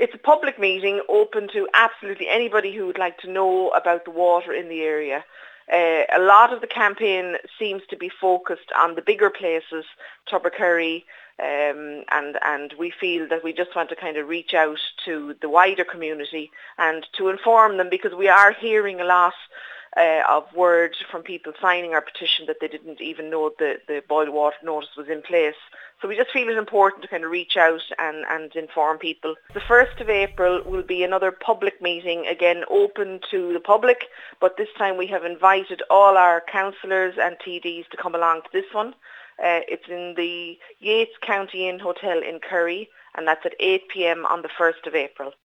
It's a public meeting open to absolutely anybody who would like to know about the water in the area. A lot of the campaign seems to be focused on the bigger places, Tubbercurry, and we feel that we just want to kind of reach out to the wider community and to inform them, because we are hearing a lot of word from people signing our petition that they didn't even know the boil water notice was in place. So we just feel it important to kind of reach out and inform people. The 1st of April will be another public meeting, again open to the public, but this time we have invited all our councillors and TDs to come along to this one. It's in the Yates County Inn Hotel in Kerry, and that's at 8 p.m. on the 1st of April.